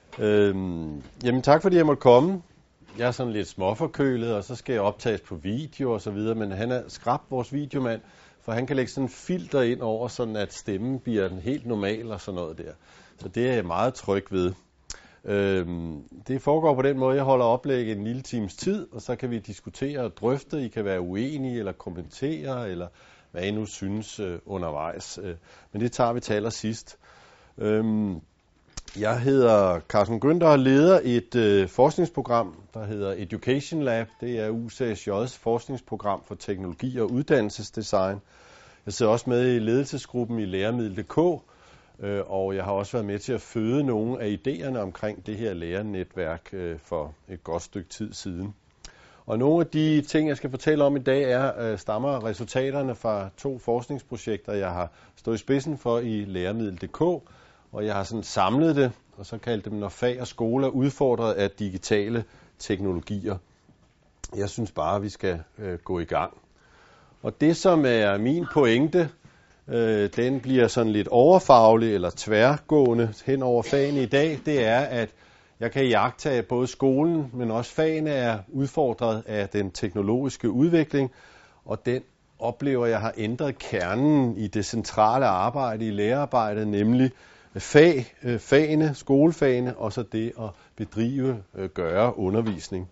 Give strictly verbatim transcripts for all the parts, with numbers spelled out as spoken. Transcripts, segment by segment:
Øhm, jamen tak fordi jeg måtte komme. Jeg er sådan lidt småforkølet, og så skal jeg optages på video og så videre, men han er skrab, vores videomand, for han kan lægge sådan en filter ind over, sådan at stemmen bliver helt normal og sådan noget der. Så det er jeg meget tryg ved. Øhm, det foregår på den måde, jeg holder oplæg en lille times tid, og så kan vi diskutere og drøfte. I kan være uenige eller kommentere, eller hvad I nu synes øh, undervejs. Øh, men det tager vi til allersidst. Øhm, Jeg hedder Carsten Günther og leder et øh, forskningsprogram, der hedder Education Lab. Det er U C S J's forskningsprogram for teknologi og uddannelsesdesign. Jeg sidder også med i ledelsesgruppen i Læremiddel punktum d k, øh, og jeg har også været med til at føde nogle af idéerne omkring det her lærernetværk øh, for et godt stykke tid siden. Og nogle af de ting, jeg skal fortælle om i dag, er øh, stammer resultaterne fra to forskningsprojekter, jeg har stået i spidsen for i Læremiddel punktum d k. Og jeg har sådan samlet det, og så kaldt dem, når fag og skole er udfordret af digitale teknologier. Jeg synes bare, at vi skal øh, gå i gang. Og det, som er min pointe, øh, den bliver sådan lidt overfaglig eller tværgående hen over fagene i dag, det er, at jeg kan iagttage, at både skolen, men også fagene er udfordret af den teknologiske udvikling, og den oplever jeg har ændret kernen i det centrale arbejde i lærerarbejdet, nemlig fag, fagene, skolefagene, og så det at bedrive, gøre undervisning.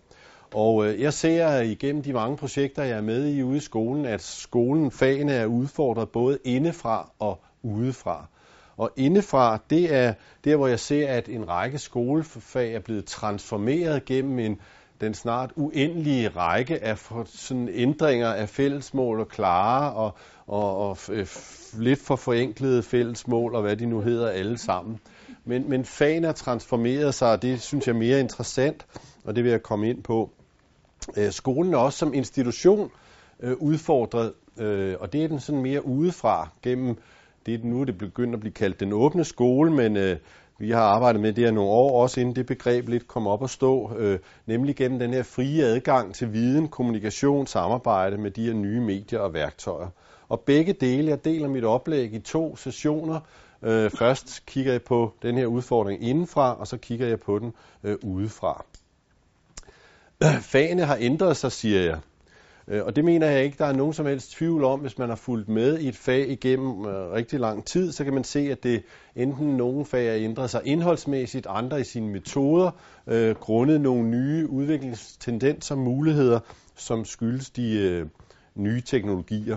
Og jeg ser igennem de mange projekter, jeg er med i ude i skolen, at skolen, fagene er udfordret både indefra og udefra. Og indefra, det er der, hvor jeg ser, at en række skolefag er blevet transformeret gennem en den snart uendelige række af for, sådan ændringer af fællesmål og klare og, og, og f- lidt for forenklede fællesmål og hvad de nu hedder alle sammen. Men, men fagene er transformeret sig, og det synes jeg er mere interessant, og det vil jeg komme ind på. Øh, skolen er også som institution øh, udfordret, øh, og det er den sådan mere udefra gennem det, nu er det begyndt at blive kaldt den åbne skole, men øh, vi har arbejdet med det her nogle år, også inden det begreb lidt kom op at stå, øh, nemlig gennem den her frie adgang til viden, kommunikation, samarbejde med de her nye medier og værktøjer. Og begge dele, jeg deler mit oplæg i to sessioner. Øh, først kigger jeg på den her udfordring indenfra, og så kigger jeg på den øh, udefra. Fagene har ændret sig, siger jeg. Og det mener jeg ikke, der er nogen som helst tvivl om. Hvis man har fulgt med i et fag igennem øh, rigtig lang tid, så kan man se, at det enten nogle fag har ændret sig indholdsmæssigt, andre i sine metoder, øh, grundet nogle nye udviklingstendenser og muligheder, som skyldes de øh, nye teknologier.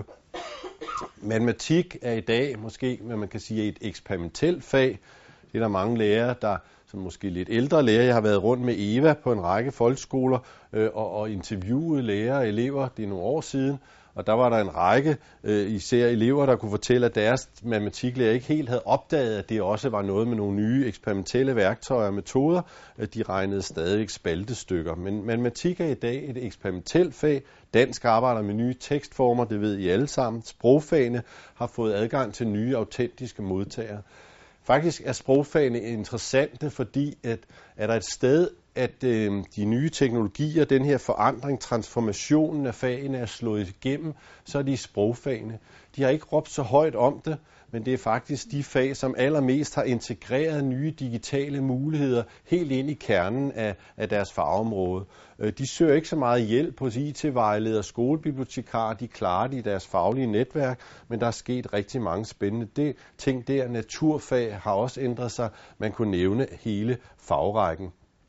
Matematik er i dag måske, hvad man kan sige, et eksperimentelt fag. Det er der mange lærere, der som måske lidt ældre lærere. Jeg har været rundt med Eva på en række folkeskoler øh, og, og interviewet lærere og elever. Det er nogle år siden, og der var der en række, øh, især elever, der kunne fortælle, at deres matematiklærer ikke helt havde opdaget, at det også var noget med nogle nye eksperimentelle værktøjer og metoder. De regnede stadig spaltestykker. Men matematik er i dag et eksperimentelt fag. Dansk arbejder med nye tekstformer, det ved I alle sammen. Sprogfagene har fået adgang til nye, autentiske modtagere. Faktisk er sprogfagene interessante, fordi at, er der et sted, at øh, de nye teknologier, den her forandring, transformationen af fagene er slået igennem, så er de sprogfagene. De har ikke råbt så højt om det, men det er faktisk de fag, som allermest har integreret nye digitale muligheder helt ind i kernen af, af deres fagområde. De søger ikke så meget hjælp hos I T-vejledere og skolebibliotekarer, de klarer det i deres faglige netværk, men der er sket rigtig mange spændende det, ting der. Naturfag har også ændret sig, man kunne nævne hele fagrækken.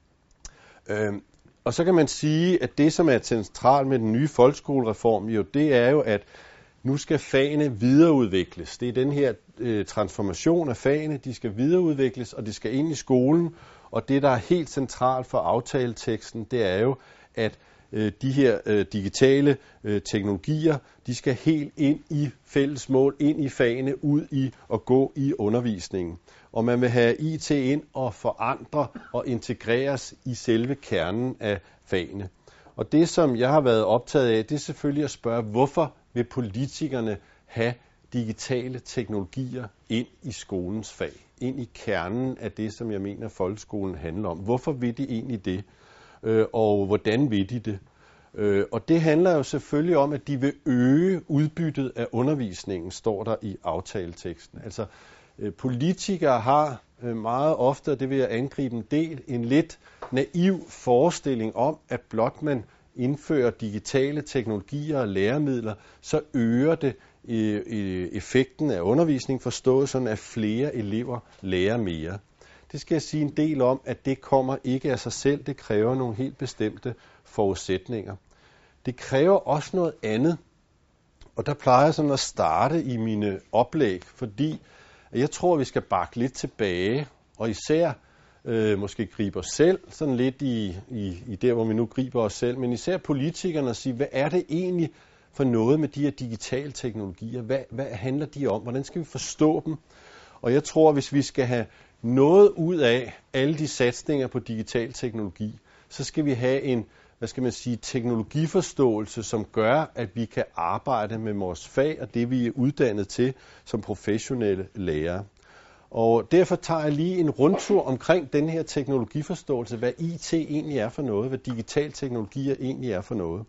Øhm, og så kan man sige, at det, som er centralt med den nye folkeskolereform, jo, det er jo, at nu skal fagene videreudvikles. Det er den her øh, transformation af fagene, de skal videreudvikles, og de skal ind i skolen. Og det, der er helt centralt for aftaleteksten, det er jo, at øh, de her øh, digitale øh, teknologier, de skal helt ind i fælles mål, ind i fagene, ud i og gå i undervisningen. Og man vil have I T ind og forandre og integreres i selve kernen af fagene. Og det, som jeg har været optaget af, det er selvfølgelig at spørge, hvorfor vil politikerne have digitale teknologier ind i skolens fag, ind i kernen af det, som jeg mener, folkeskolen handler om. Hvorfor vil de egentlig det, øh, og hvordan vil de det? Øh, og det handler jo selvfølgelig om, at de vil øge udbyttet af undervisningen, står der i aftaleteksten. Altså, øh, politikere har meget ofte, og det vil jeg angribe en del, en lidt naiv forestilling om, at blot man indfører digitale teknologier og læremidler, så øger det i, i effekten af undervisning, forstået sådan, at flere elever lærer mere. Det skal jeg sige en del om, at det kommer ikke af sig selv, det kræver nogle helt bestemte forudsætninger. Det kræver også noget andet, og der plejer jeg sådan at starte i mine oplæg, fordi jeg tror, vi skal bakke lidt tilbage, og især øh, måske gribe os selv, sådan lidt i, i, i der, hvor vi nu griber os selv, men især politikerne og sige, hvad er det egentlig for noget med de her digitale teknologier? Hvad, hvad handler de om? Hvordan skal vi forstå dem? Og jeg tror, hvis vi skal have noget ud af alle de satsninger på digital teknologi, så skal vi have en, hvad skal man sige, teknologiforståelse, som gør, at vi kan arbejde med vores fag og det, vi er uddannet til som professionelle lærere. Og derfor tager jeg lige en rundtur omkring den her teknologiforståelse, hvad I T egentlig er for noget, hvad digital teknologier egentlig er for noget.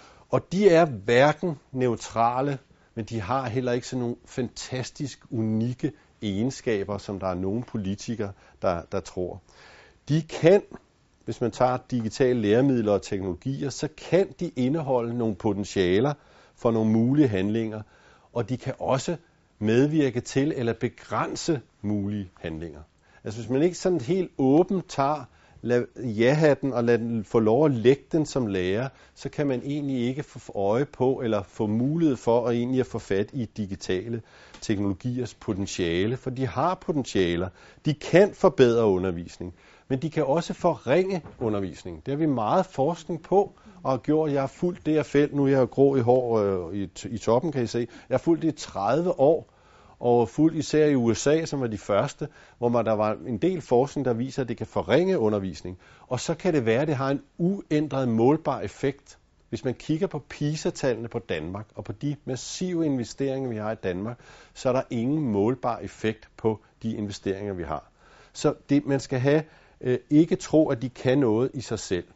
Og de er hverken neutrale, men de har heller ikke sådan nogle fantastisk unikke egenskaber, som der er nogle politikere, der, der tror. De kan, hvis man tager digitale læremidler og teknologier, så kan de indeholde nogle potentialer for nogle mulige handlinger, og de kan også medvirke til eller begrænse mulige handlinger. Altså hvis man ikke sådan helt åbent tager ja-hatten og lader den få lov at lægge den som lærer, så kan man egentlig ikke få øje på eller få mulighed for at egentlig at få fat i digitale teknologiers potentiale, for de har potentialer. De kan forbedre undervisning, men de kan også forringe undervisning. Det har vi meget forskning på og har gjort. Jeg har fulgt det her felt, nu er jeg grå i hår øh, i, i toppen, kan I se. Jeg har fulgt det i tredive år, og fuldt især i U S A, som var de første, hvor man, der var en del forskning, der viser, at det kan forringe undervisning. Og så kan det være, at det har en uændret målbar effekt. Hvis man kigger på PISA-tallene på Danmark, og på de massive investeringer, vi har i Danmark, så er der ingen målbar effekt på de investeringer, vi har. Så det, man skal have, øh, ikke tro, at de kan noget i sig selv.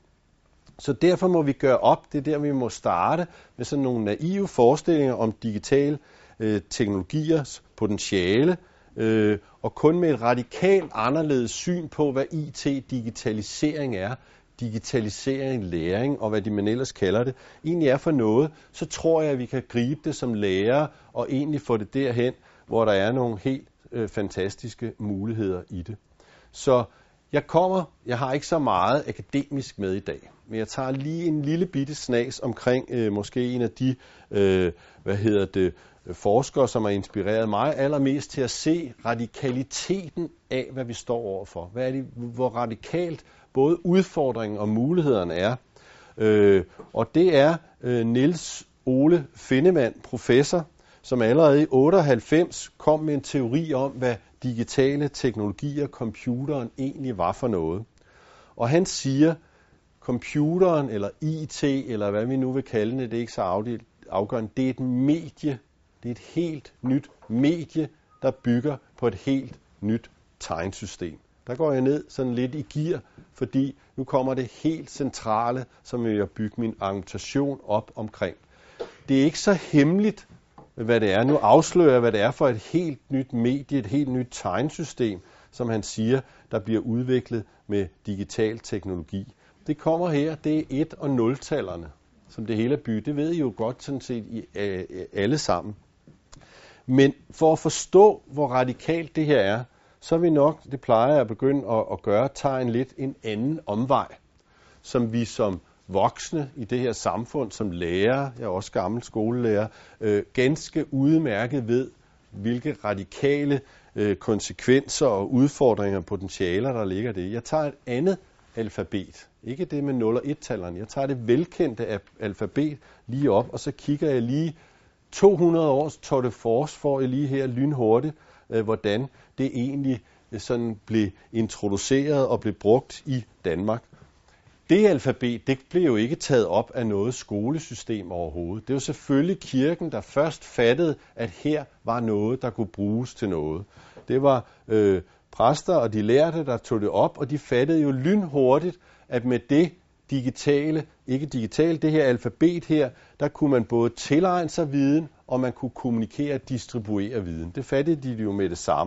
Så derfor må vi gøre op, det er der, vi må starte med sådan nogle naive forestillinger om digitale øh, teknologiers potentiale, øh, og kun med et radikalt anderledes syn på, hvad I T-digitalisering er, digitalisering, læring og hvad de man ellers kalder det, egentlig er for noget, så tror jeg, at vi kan gribe det som lærer og egentlig få det derhen, hvor der er nogle helt øh, fantastiske muligheder i det. Så jeg kommer, jeg har ikke så meget akademisk med i dag, men jeg tager lige en lille bitte snas omkring øh, måske en af de, øh, hvad hedder det, forskere, som har inspireret mig allermest til at se radikaliteten af, hvad vi står overfor. Hvad er det, hvor radikalt både udfordringen og mulighederne er. Øh, og det er øh, Niels Ole Finnemann, professor, som allerede i otteoghalvfems kom med en teori om, hvad digitale teknologier, computeren egentlig var for noget. Og han siger, computeren eller I T, eller hvad vi nu vil kalde det, det er ikke så afgørende, det er et medie, det er et helt nyt medie, der bygger på et helt nyt tegnsystem. Der går jeg ned sådan lidt i gear, fordi nu kommer det helt centrale, som jeg vil bygge min argumentation op omkring. Det er ikke så hemmeligt, hvad det er. Nu afslører jeg, hvad det er for et helt nyt medie, et helt nyt tegnsystem, som han siger, der bliver udviklet med digital teknologi. Det kommer her, det er et- og nul-tallerne, som det hele er bygget. Det ved I jo godt sådan set i, øh, alle sammen. Men for at forstå, hvor radikalt det her er, så er vi nok, det plejer jeg at begynde at, at gøre, tager en lidt en anden omvej, som vi som voksne i det her samfund, som lærer, jeg er også gammel skolelærer, øh, ganske udmærket ved, hvilke radikale øh, konsekvenser og udfordringer og potentialer, der ligger i det. Jeg tager et andet alfabet, ikke det med nul og et-tallerne, jeg tager det velkendte alfabet lige op, og så kigger jeg lige to hundrede års Tour de Force, får jeg lige her lynhurtigt, øh, hvordan det egentlig øh, sådan blev introduceret og blev brugt i Danmark. Det alfabet, det blev jo ikke taget op af noget skolesystem overhovedet. Det var selvfølgelig kirken, der først fattede, at her var noget, der kunne bruges til noget. Det var øh, præster og de lærte, der tog det op, og de fattede jo lynhurtigt, at med det digitale, ikke digitalt, det her alfabet her, der kunne man både tilegne sig viden, og man kunne kommunikere og distribuere viden. Det fattede de jo med det samme,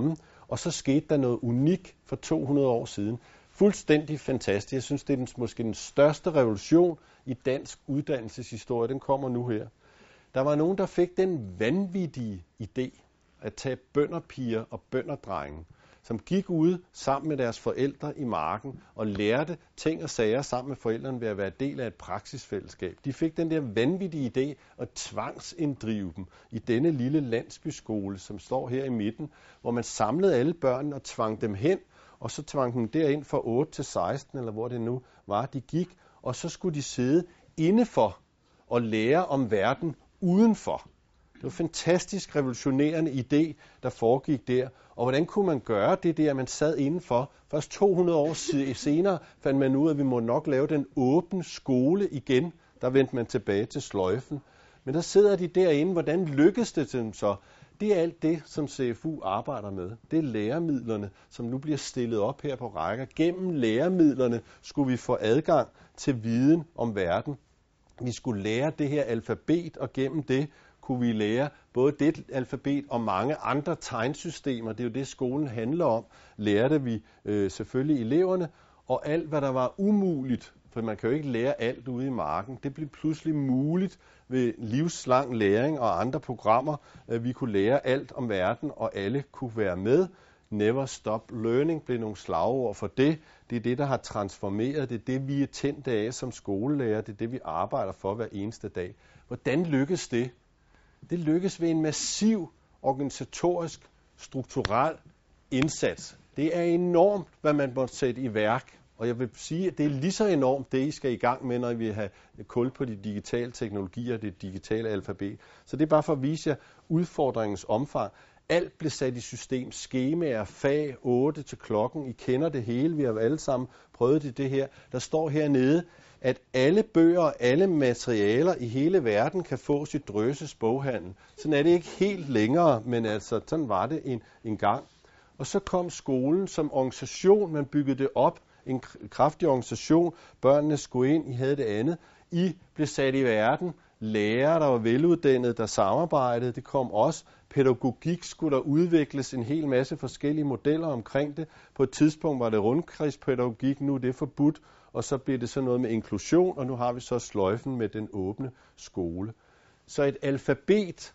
Og så skete der noget unikt for to hundrede år siden. Fuldstændig fantastisk. Jeg synes, det er den, måske den største revolution i dansk uddannelseshistorie. Den kommer nu her. Der var nogen, der fik den vanvittige idé at tage bønderpiger og bønderdrenge, som gik ud sammen med deres forældre i marken og lærte ting og sager sammen med forældrene ved at være del af et praksisfællesskab. De fik den der vanvittige idé at tvangsinddrive dem i denne lille landsbyskole, som står her i midten, hvor man samlede alle børnene og tvang dem hen, og så tvang dem derind fra otte til seksten, eller hvor det nu var, de gik, og så skulle de sidde indefor og lære om verden udenfor. Det var en fantastisk revolutionerende idé, der foregik der. Og hvordan kunne man gøre det der, man sad indenfor? Først to hundrede år senere fandt man ud af, at vi må nok lave den åbne skole igen. Der vendte man tilbage til sløjfen. Men der sidder de derinde. Hvordan lykkedes det til dem så? Det er alt det, som C F U arbejder med. Det er læremidlerne, som nu bliver stillet op her på rækker. Gennem læremidlerne skulle vi få adgang til viden om verden. Vi skulle lære det her alfabet, og gennem det kunne vi lære både det alfabet og mange andre tegnsystemer. Det er jo det, skolen handler om. Lærte vi øh, selvfølgelig eleverne, og alt, hvad der var umuligt, for man kan jo ikke lære alt ude i marken, det blev pludselig muligt ved livslang læring og andre programmer. Øh, vi kunne lære alt om verden, og alle kunne være med. Never stop learning blev nogle slagord for det. Det er det, der har transformeret. Det er det, vi er tændte af som skolelærer. Det er det, vi arbejder for hver eneste dag. Hvordan lykkes det? Det lykkes ved en massiv organisatorisk, strukturel indsats. Det er enormt, hvad man må sætte i værk. Og jeg vil sige, at det er lige så enormt, det I skal i gang med, når I vil have kul på de digitale teknologier, det digitale alfabet. Så det er bare for at vise jer udfordringens omfang. Alt blev sat i system. Skemaer, fag, otte til klokken. I kender det hele. Vi har alle sammen prøvet det, det her. Der står hernede, at alle bøger og alle materialer i hele verden kan få sit Drøses boghandel. Sådan er det ikke helt længere, men altså, sådan var det en, en gang. Og så kom skolen som organisation. Man byggede det op. En kraftig organisation. Børnene skulle ind. I havde det andet. I blev sat i verden. Lærere, der var veluddannede, der samarbejdede. Det kom også. Pædagogik skulle der udvikles en hel masse forskellige modeller omkring det. På et tidspunkt var det rundkredspædagogik, nu er det forbudt, og så bliver det så noget med inklusion, og nu har vi så sløjfen med den åbne skole. Så et alfabet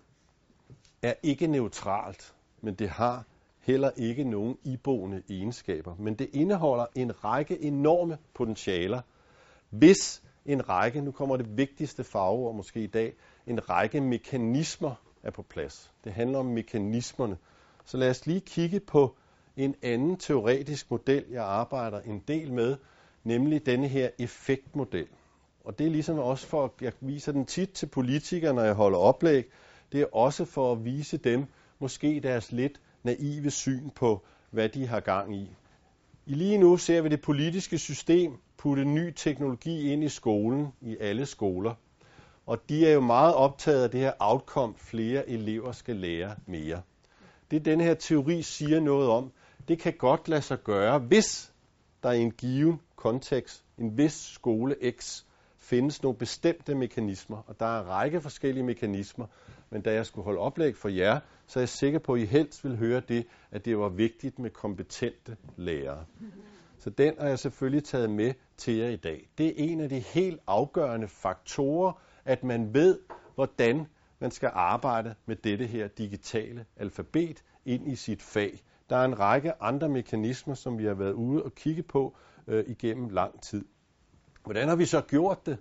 er ikke neutralt, men det har heller ikke nogen iboende egenskaber. Men det indeholder en række enorme potentialer, hvis en række, nu kommer det vigtigste fagord måske i dag, en række mekanismer er på plads. Det handler om mekanismerne. Så lad os lige kigge på en anden teoretisk model, jeg arbejder en del med, nemlig denne her effektmodel. Og det er ligesom også for, at jeg viser den tit til politikere, når jeg holder oplæg. Det er også for at vise dem måske deres lidt naive syn på, hvad de har gang i. I lige nu ser vi det politiske system putte ny teknologi ind i skolen, i alle skoler. Og de er jo meget optaget af det her outcome, flere elever skal lære mere. Det den her teori siger noget om, det kan godt lade sig gøre, hvis der i en given kontekst, en vis skole X, findes nogle bestemte mekanismer. Og der er en række forskellige mekanismer, men da jeg skulle holde oplæg for jer, så er jeg sikker på, at I helst vil høre det, at det var vigtigt med kompetente lærere. Så den har jeg selvfølgelig taget med til jer i dag. Det er en af de helt afgørende faktorer, at man ved, hvordan man skal arbejde med dette her digitale alfabet ind i sit fag. Der er en række andre mekanismer, som vi har været ude og kigge på øh, igennem lang tid. Hvordan har vi så gjort det?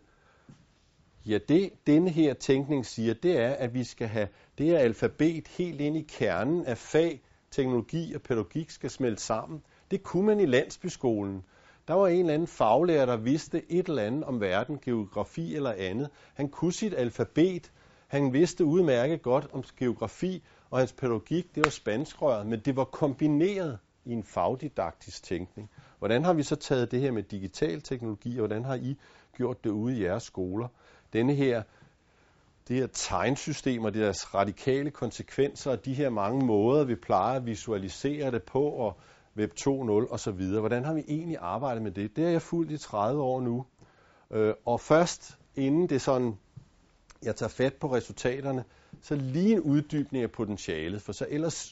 Ja, det denne her tænkning siger, det er, at vi skal have det her alfabet helt ind i kernen af fag, teknologi og pædagogik skal smelte sammen. Det kunne man i landsbyskolen. Der var en eller anden faglærer, der vidste et eller andet om verden, geografi eller andet. Han kunne sit alfabet. Han vidste udmærket godt om geografi, og hans pædagogik, det var spanskrøret, men det var kombineret i en fagdidaktisk tænkning. Hvordan har vi så taget det her med digital teknologi, og hvordan har I gjort det ude i jeres skoler? Denne her, det her tegnsystem og deres radikale konsekvenser, og de her mange måder, vi plejer at visualisere det på, og web to punkt nul og så videre. Hvordan har vi egentlig arbejdet med det? Det har jeg fulgt i tredive år nu. Øh, og først, inden det sådan, jeg tager fat på resultaterne, så lige en uddybning af potentialet, for så ellers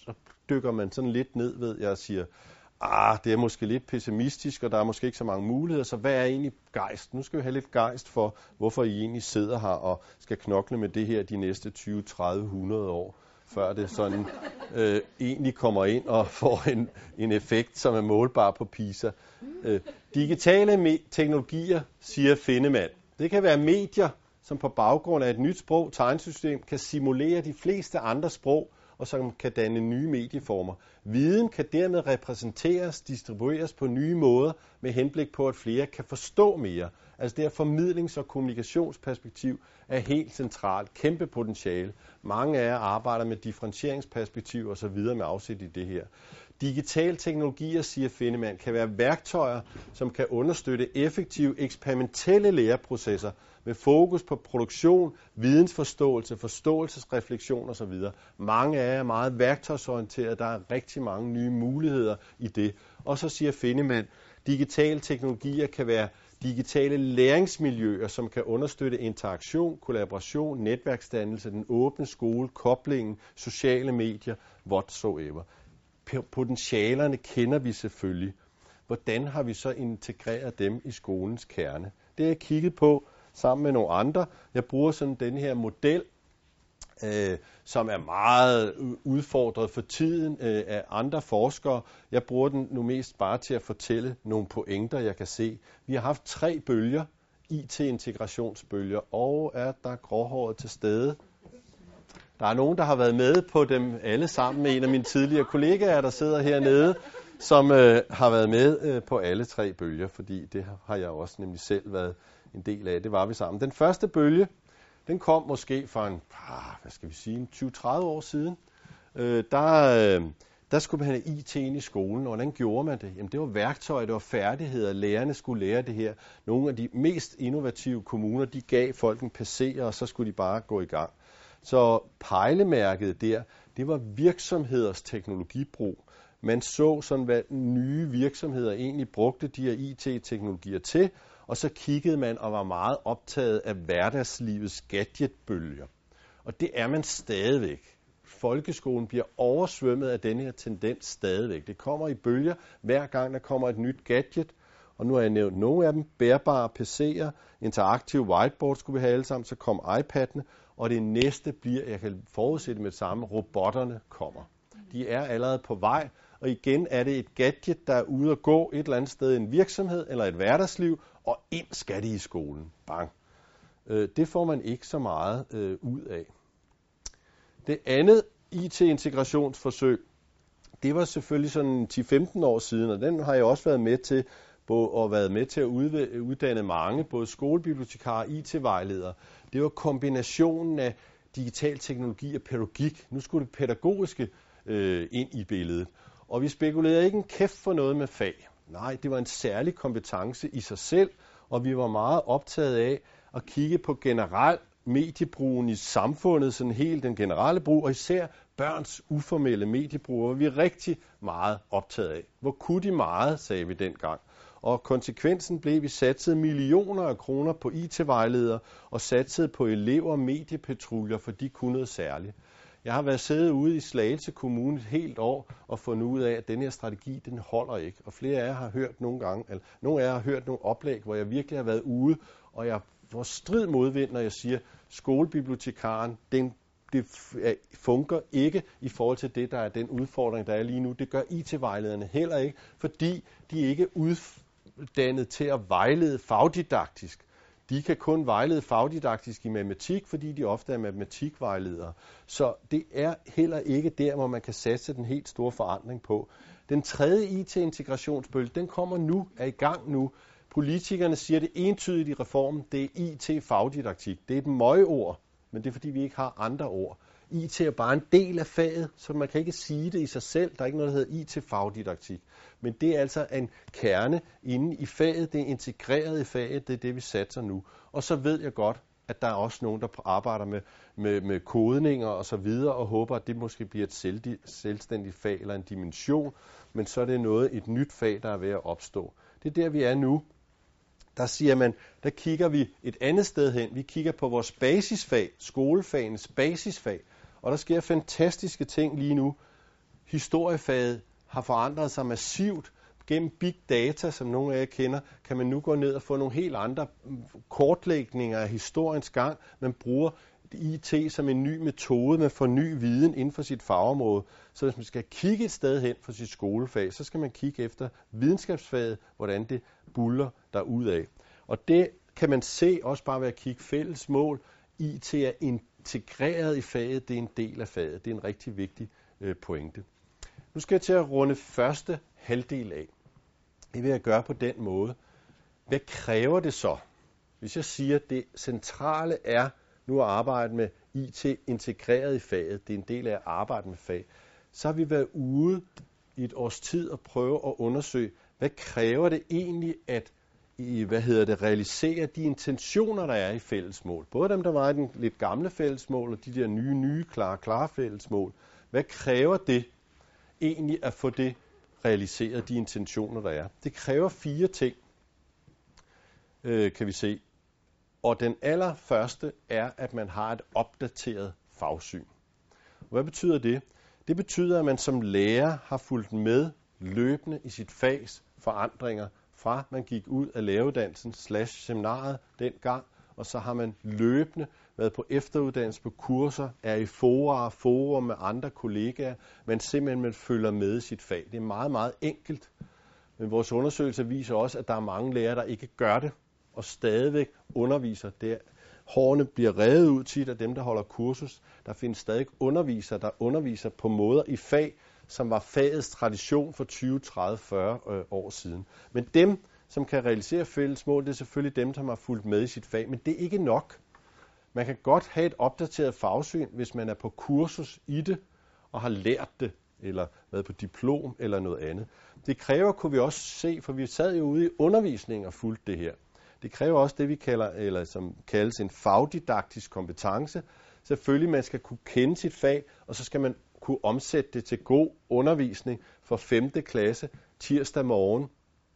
dykker man sådan lidt ned ved, jeg siger, ah, det er måske lidt pessimistisk, og der er måske ikke så mange muligheder, så hvad er egentlig gejst? Nu skal vi have lidt gejst for, hvorfor I egentlig sidder her og skal knokle med det her de næste tyve, tredive, hundrede år, før det sådan øh, egentlig kommer ind og får en, en effekt, som er målbar på PISA. Øh, digitale me- teknologier, siger Finnemann. Det kan være medier, som på baggrund af et nyt sprog, tegnsystem, kan simulere de fleste andre sprog, og som kan danne nye medieformer. Viden kan dermed repræsenteres, distribueres på nye måder, med henblik på, at flere kan forstå mere. Altså det her formidlings- og kommunikationsperspektiv er helt centralt, kæmpe potentiale. Mange af jer arbejder med differentieringsperspektiv og så videre med afsæt i det her. Digitale teknologier, siger Finnemann, kan være værktøjer, som kan understøtte effektive eksperimentelle læreprocesser med fokus på produktion, vidensforståelse, forståelsesrefleksion osv. Mange af jer er meget værktøjsorienterede, der er rigtig mange nye muligheder i det. Og så siger Finnemann, digitale teknologier kan være digitale læringsmiljøer, som kan understøtte interaktion, kollaboration, netværksdannelse, den åbne skole, koblingen, sociale medier, whatsoever. Potentialerne kender vi selvfølgelig. Hvordan har vi så integreret dem i skolens kerne? Det har jeg kigget på sammen med nogle andre. Jeg bruger sådan den her model, øh, som er meget udfordret for tiden øh, af andre forskere. Jeg bruger den nu mest bare til at fortælle nogle pointer, jeg kan se. Vi har haft tre bølger, I T-integrationsbølger, og er der gråhåret til stede? Der er nogen, der har været med på dem alle sammen med en af mine tidligere kollegaer, der sidder hernede, som øh, har været med øh, på alle tre bølger, fordi det har jeg også nemlig selv været en del af. Det var vi sammen. Den første bølge, den kom måske for en, ah, hvad skal vi sige, tyve til tredive år siden. Øh, der, øh, der skulle man have I T ind i skolen, og hvordan gjorde man det? Jamen det var værktøjer, det var færdigheder, lærerne skulle lære det her. Nogle af de mest innovative kommuner, de gav folk en P C, og så skulle de bare gå i gang. Så pejlemærket der, det var virksomheders teknologibrug. Man så sådan, hvad nye virksomheder egentlig brugte de her I T-teknologier til, og så kiggede man og var meget optaget af hverdagslivets gadgetbølger. Og det er man stadigvæk. Folkeskolen bliver oversvømmet af denne her tendens stadigvæk. Det kommer i bølger, hver gang der kommer et nyt gadget. Og nu har jeg nævnt nogle af dem. Bærbare P C'er, interaktive whiteboard skulle vi have alle sammen, så kom iPad'ene. Og det næste bliver, jeg kan forudsætte med det samme, robotterne kommer. De er allerede på vej, og igen er det et gadget, der er ude at gå et eller andet sted i en virksomhed eller et hverdagsliv, og ind skal de i skolen. Bang. Øh, det får man ikke så meget øh, ud af. Det andet I T-integrationsforsøg, det var selvfølgelig sådan ti til femten år siden, og den har jeg også været med til, og været med til at uddanne mange, både skolebibliotekarer og I T-vejledere. Det var kombinationen af digital teknologi og pædagogik. Nu skulle det pædagogiske øh, ind i billedet. Og vi spekulerede ikke en kæft for noget med fag. Nej, det var en særlig kompetence i sig selv, og vi var meget optaget af at kigge på generel mediebrugen i samfundet, sådan helt den generelle brug, og især børns uformelle mediebrug, var vi rigtig meget optaget af. Hvor kunne de meget, sagde vi dengang. Og konsekvensen blev, at vi satsede millioner af kroner på I T-vejledere og satsede på elever og mediepatruljer, for de kunne noget særligt. Jeg har været siddet ude i Slagelse Kommune et helt år og fundet ud af, at den her strategi, den holder ikke. Og flere af jer har hørt nogle gange, eller nogle af jer har hørt nogle oplæg, hvor jeg virkelig har været ude, og jeg får strid modvind, når jeg siger, skolebibliotekaren, den det fungerer ikke i forhold til det, der er den udfordring, der er lige nu. Det gør I T-vejlederne heller ikke, fordi de ikke er uddannet til at vejlede fagdidaktisk. De kan kun vejlede fagdidaktisk i matematik, fordi de ofte er matematikvejledere. Så det er heller ikke der, hvor man kan satse den helt store forandring på. Den tredje I T-integrationsbølge, den kommer nu, er i gang nu. Politikerne siger det entydigt i reformen, det er I T-fagdidaktik. Det er et møgord, men det er fordi, vi ikke har andre ord. I T er bare en del af faget, så man kan ikke sige det i sig selv. Der er ikke noget, der hedder I T-fagdidaktik. Men det er altså en kerne inde i faget, det er integreret i faget, det er det, vi satser nu. Og så ved jeg godt, at der er også nogen, der arbejder med, med, med kodninger og så videre, og håber, at det måske bliver et selvstændigt fag eller en dimension, men så er det noget, et nyt fag, der er ved at opstå. Det er der, vi er nu. Der siger man, der kigger vi et andet sted hen. Vi kigger på vores basisfag, skolefagenes basisfag, og der sker fantastiske ting lige nu. historiefaget har forandret sig massivt. Gennem big data, som nogle af jer kender, kan man nu gå ned og få nogle helt andre kortlægninger af historiens gang. Man bruger I T som en ny metode, man får ny viden inden for sit fagområde. Så hvis man skal kigge et sted hen for sit skolefag, så skal man kigge efter videnskabsfaget, hvordan det buller derudad. Og det kan man se også bare ved at kigge fælles mål. I T er integreret i faget, det er en del af faget. Det er en rigtig vigtig øh, pointe. Nu skal jeg til at runde første halvdel af. Det vil jeg gøre på den måde. Hvad kræver det så? Hvis jeg siger, at det centrale er nu at arbejde med I T integreret i faget, det er en del af at arbejde med fag, så har vi været ude i et års tid og prøve at undersøge, hvad kræver det egentlig at i, hvad hedder det, realisere de intentioner, der er i fællesmål. Både dem, der var i den lidt gamle fællesmål, og de der nye, nye, klare, klare fællesmål. Hvad kræver det egentlig at få det realiseret, de intentioner, der er? Det kræver fire ting, øh, kan vi se. Og den allerførste er, at man har et opdateret fagsyn. Hvad betyder det? Det betyder, at man som lærer har fulgt med løbende i sit fags forandringer, fra man gik ud af læreruddannelsen slash seminariet dengang, og så har man løbende været på efteruddannelse på kurser, er i fora og forum med andre kollegaer, men simpelthen man følger med i sit fag. Det er meget, meget enkelt, men vores undersøgelse viser også, at der er mange lærere, der ikke gør det, og stadigvæk underviser. Det hårene bliver revet ud tit af dem, der holder kursus. Der findes stadig undervisere, der underviser på måder i fag, som var fagets tradition for tyve, tredive, fyrre øh, år siden. Men dem, som kan realisere fælles mål, det er selvfølgelig dem, som har fulgt med i sit fag. Men det er ikke nok. Man kan godt have et opdateret fagsyn, hvis man er på kursus i det, og har lært det, eller været på diplom, eller noget andet. Det kræver, kunne vi også se, for vi sad jo ude i undervisning og fulgte det her. Det kræver også det, vi kalder, eller som kaldes en fagdidaktisk kompetence. Selvfølgelig, man skal kunne kende sit fag, og så skal man kunne omsætte det til god undervisning for femte klasse tirsdag morgen,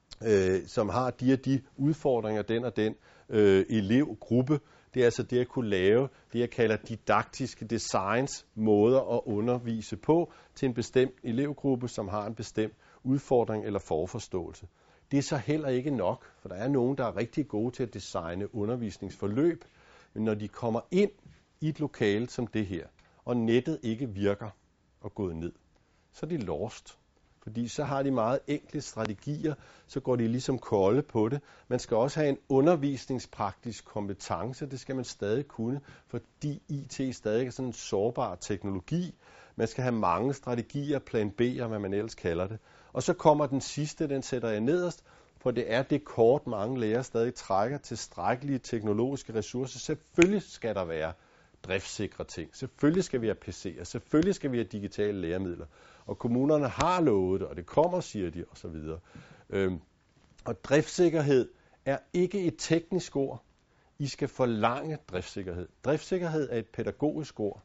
øh, som har de og de udfordringer, den og den øh, elevgruppe. Det er altså det at kunne lave det, jeg kalder didaktiske designs, måder at undervise på til en bestemt elevgruppe, som har en bestemt udfordring eller forforståelse. Det er så heller ikke nok, for der er nogen, der er rigtig gode til at designe undervisningsforløb, men når de kommer ind i et lokale som det her, og nettet ikke virker og gået ned, så er de lost. Fordi så har de meget enkle strategier, så går de ligesom kolde på det. Man skal også have en undervisningspraktisk kompetence, det skal man stadig kunne, fordi I T stadig er sådan en sårbar teknologi. Man skal have mange strategier, plan B og hvad man ellers kalder det. Og så kommer den sidste, den sætter jeg nederst, for det er det kort, mange lærere stadig trækker tilstrækkelige teknologiske ressourcer. Selvfølgelig skal der være driftssikre ting. Selvfølgelig skal vi have P C'er. Selvfølgelig skal vi have digitale læremidler. Og kommunerne har lovet det, og det kommer, siger de, osv. Øhm, og driftssikkerhed er ikke et teknisk ord. I skal forlange driftssikkerhed. Driftssikkerhed er et pædagogisk ord,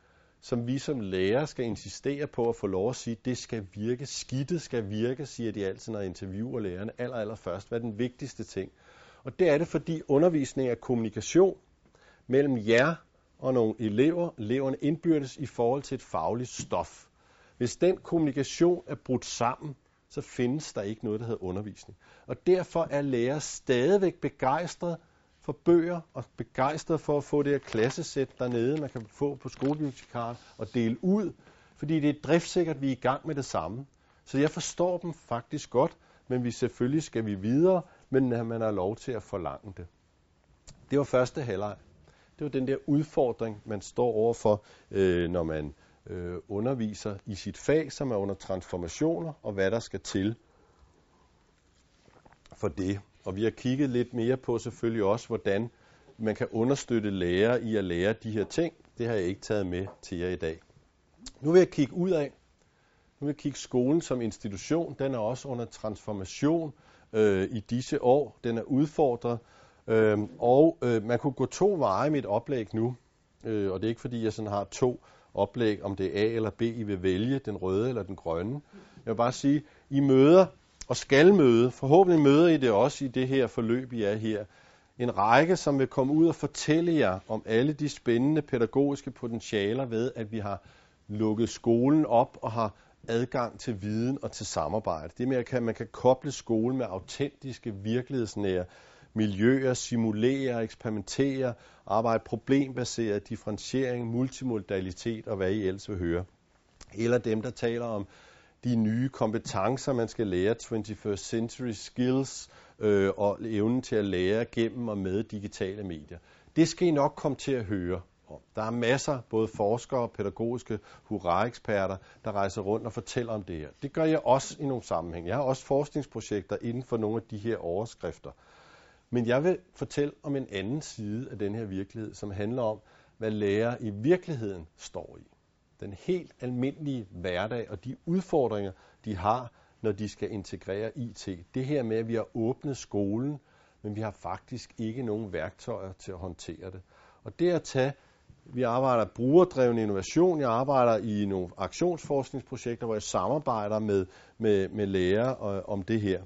som vi som lærer skal insistere på at få lov at sige, det skal virke. Skidtet skal virke, siger de altid, når jeg interviewer lærerne aller, aller først. Hvad er den vigtigste ting? Og det er det, fordi undervisning er kommunikation mellem jer og nogle elever, eleverne indbyrdes i forhold til et fagligt stof. Hvis den kommunikation er brudt sammen, så findes der ikke noget, der hedder undervisning. Og derfor er lærere stadigvæk begejstret for bøger og begejstret for at få det her klassesæt dernede, man kan få på skolebibliotekaren og dele ud, fordi det er driftsikkert, vi er i gang med det samme. Så jeg forstår dem faktisk godt, men vi selvfølgelig skal vi videre, men man har lov til at forlange det. Det var første halvleg. Det var den der udfordring, man står overfor, øh, når man øh, underviser i sit fag, som er under transformationer, og hvad der skal til for det. Og vi har kigget lidt mere på selvfølgelig også, hvordan man kan understøtte lærere i at lære de her ting. Det har jeg ikke taget med til jer i dag. Nu vil jeg kigge ud af. Nu vil jeg kigge skolen som institution. Den er også under transformation øh, i disse år. Den er udfordret. Øh, og øh, man kunne gå to veje i mit oplæg nu. Øh, og det er ikke fordi, jeg sådan har to oplæg, om det er A eller B, I vil vælge, den røde eller den grønne. Jeg vil bare sige, I møder og skal møde, forhåbentlig møder I det også i det her forløb, I er her, en række, som vil komme ud og fortælle jer om alle de spændende pædagogiske potentialer ved, at vi har lukket skolen op og har adgang til viden og til samarbejde. Det med, at man kan koble skolen med autentiske, virkelighedsnære miljøer, simulere, eksperimentere, arbejde problembaseret, differentiering, multimodalitet og hvad I ellers vil høre. Eller dem, der taler om de nye kompetencer, man skal lære, twenty-first century skills, øh, og evnen til at lære gennem og med digitale medier. Det skal I nok komme til at høre om. Der er masser, både forskere og pædagogiske hurra-eksperter, der rejser rundt og fortæller om det her. Det gør jeg også i nogle sammenhæng. Jeg har også forskningsprojekter inden for nogle af de her overskrifter. Men jeg vil fortælle om en anden side af den her virkelighed, som handler om, hvad lærere i virkeligheden står i. Den helt almindelige hverdag og de udfordringer, de har, når de skal integrere I T. Det her med, at vi har åbnet skolen, men vi har faktisk ikke nogen værktøjer til at håndtere det. Og det at tage, vi arbejder brugerdreven innovation, jeg arbejder i nogle aktionsforskningsprojekter, hvor jeg samarbejder med, med, med lærere øh, om det her.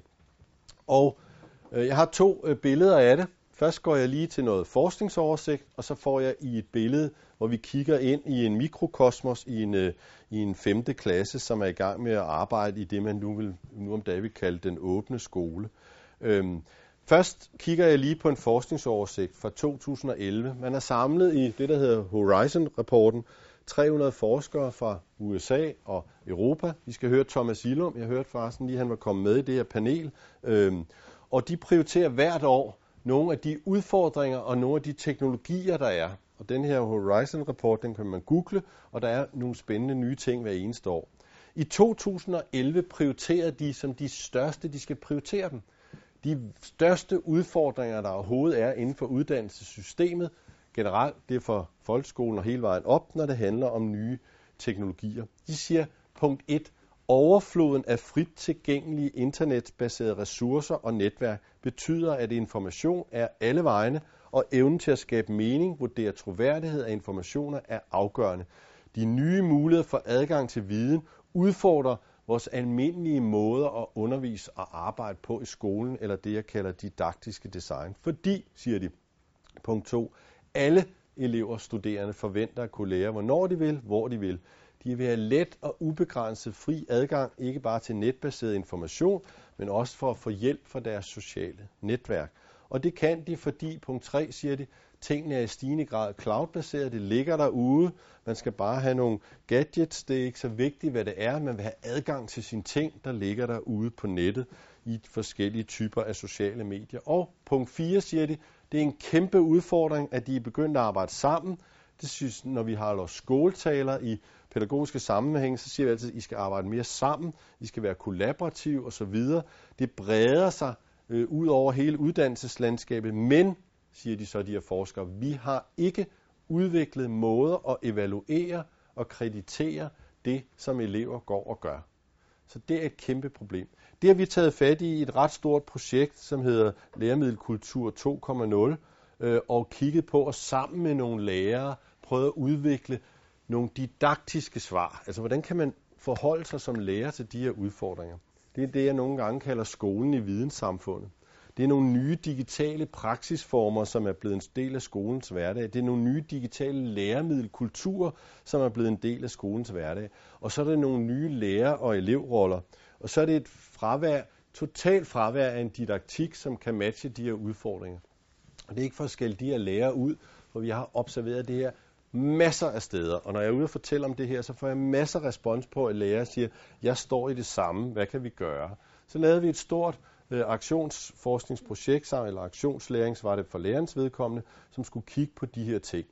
Og øh, jeg har to øh, billeder af det. Først går jeg lige til noget forskningsoversigt, og så får jeg i et billede, hvor vi kigger ind i en mikrokosmos i en, øh, i en femte klasse, som er i gang med at arbejde i det, man nu, vil, nu om dagen vil kalde den åbne skole. Øhm, først kigger jeg lige på en forskningsoversigt fra to tusind og elleve. Man er samlet i det, der hedder Horizon-rapporten, tre hundrede forskere fra U S A og Europa. Vi skal høre Thomas Illum. Jeg hørte forresten lige, han var kommet med i det her panel. Øhm, og de prioriterer hvert år nogle af de udfordringer og nogle af de teknologier, der er. Og den her Horizon-rapport, den kan man google, og der er nogle spændende nye ting hver eneste år. I to tusind og elleve prioriterede de som de største, de skal prioritere dem. De største udfordringer, der overhovedet er inden for uddannelsessystemet, generelt, det er for folkeskolen og hele vejen op, når det handler om nye teknologier. De siger, punkt et, overfloden af frit tilgængelige internetbaserede ressourcer og netværk betyder, at information er alle vegne, og evnen til at skabe mening, vurdere troværdighed af informationer er afgørende. De nye muligheder for adgang til viden udfordrer vores almindelige måder at undervise og arbejde på i skolen, eller det, jeg kalder didaktiske design. Fordi, siger de, punkt to, alle elever og studerende forventer at kunne lære, hvornår de vil, hvor de vil. De vil have let og ubegrænset fri adgang, ikke bare til netbaseret information, men også for at få hjælp fra deres sociale netværk. Og det kan de, fordi, punkt tre, siger de, tingene er i stigende grad cloud-baseret, det ligger derude, man skal bare have nogle gadgets, det er ikke så vigtigt, hvad det er, man vil have adgang til sine ting, der ligger derude på nettet i forskellige typer af sociale medier. Og punkt fire, siger de, det er en kæmpe udfordring, at de er begyndt at arbejde sammen. Det synes, når vi har vores skoletaler i pædagogiske sammenhæng, så siger vi altid, at I skal arbejde mere sammen, I skal være kollaborative osv. Det breder sig øh, ud over hele uddannelseslandskabet, men, siger de så, de her forskere, vi har ikke udviklet måder at evaluere og kreditere det, som elever går og gør. Så det er et kæmpe problem. Det har vi taget fat i et ret stort projekt, som hedder Læremiddelkultur to punkt nul, øh, og kigget på, og sammen med nogle lærere prøvet at udvikle nogle didaktiske svar. Altså, hvordan kan man forholde sig som lærer til de her udfordringer? Det er det, jeg nogle gange kalder skolen i videnssamfundet. Det er nogle nye digitale praksisformer, som er blevet en del af skolens hverdag. Det er nogle nye digitale læremiddelkulturer, som er blevet en del af skolens hverdag. Og så er det nogle nye lærer- og elevroller. Og så er det et fravær, totalt fravær af en didaktik, som kan matche de her udfordringer. Og det er ikke for at skælde de her lærere ud, for vi har observeret det her masser af steder. Og når jeg er ude og fortæller om det her, så får jeg masser af respons på, at lærere siger, jeg står i det samme, hvad kan vi gøre? Så lavede vi et stort øh, aktionsforskningsprojekt, eller aktionslæring, var det for lærerens vedkommende, som skulle kigge på de her ting.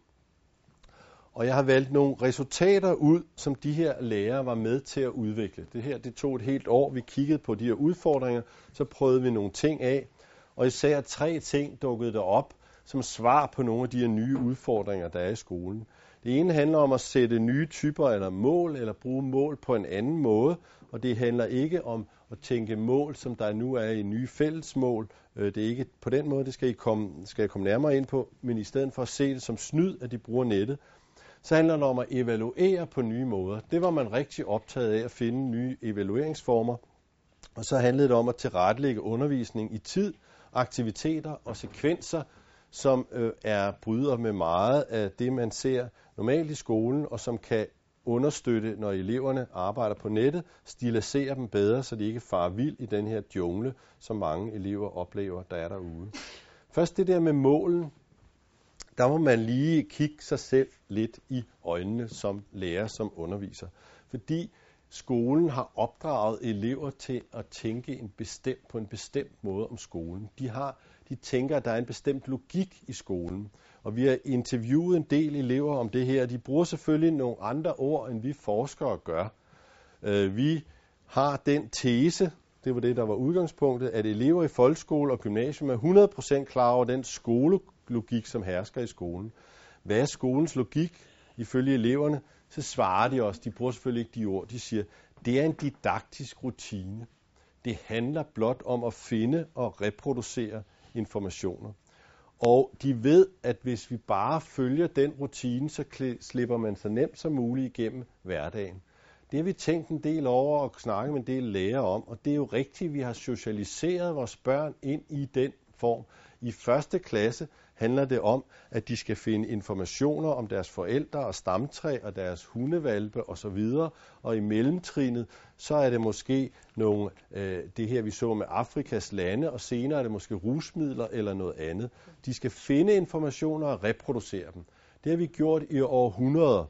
Og jeg har valgt nogle resultater ud, som de her lærere var med til at udvikle. Det her, det tog et helt år, vi kiggede på de her udfordringer, så prøvede vi nogle ting af, og især tre ting dukkede der op, som svar på nogle af de her nye udfordringer, der er i skolen. Det ene handler om at sætte nye typer eller mål, eller bruge mål på en anden måde, og det handler ikke om at tænke mål, som der nu er i nye fællesmål. Det er ikke på den måde, det skal, I komme, skal jeg komme nærmere ind på, men i stedet for at se det som snyd, at de bruger nettet, så handler det om at evaluere på nye måder. Det var man rigtig optaget af, at finde nye evalueringsformer, og så handlede det om at tilrettelægge undervisning i tid, aktiviteter og sekvenser, som øh, er bryder med meget af det, man ser normalt i skolen, og som kan understøtte, når eleverne arbejder på nettet, stilisere dem bedre, så de ikke farer vild i den her jungle, som mange elever oplever, der er derude. Først det der med målen, der må man lige kigge sig selv lidt i øjnene som lærer, som underviser. Fordi skolen har opdraget elever til at tænke en bestemt, på en bestemt måde om skolen. De, har, de tænker, at der er en bestemt logik i skolen. Og vi har interviewet en del elever om det her. De bruger selvfølgelig nogle andre ord, end vi forskere gør. Vi har den tese, det var det, der var udgangspunktet, at elever i folkeskole og gymnasium er hundrede procent klar over den skolelogik, som hersker i skolen. Hvad er skolens logik ifølge eleverne? Så svarer de også, de bruger selvfølgelig ikke de ord, de siger, det er en didaktisk rutine. Det handler blot om at finde og reproducere informationer. Og de ved, at hvis vi bare følger den rutine, så slipper man så nemt som muligt igennem hverdagen. Det har vi tænkt en del over og snakket med en del lærere om, og det er jo rigtigt, vi har socialiseret vores børn ind i den form. I første klasse handler det om, at de skal finde informationer om deres forældre og stamtræ og deres hundevalpe osv. Og i mellemtrinet, så er det måske nogle, øh, det her vi så med Afrikas lande, og senere er det måske rusmidler eller noget andet. De skal finde informationer og reproducere dem. Det har vi gjort i århundreder.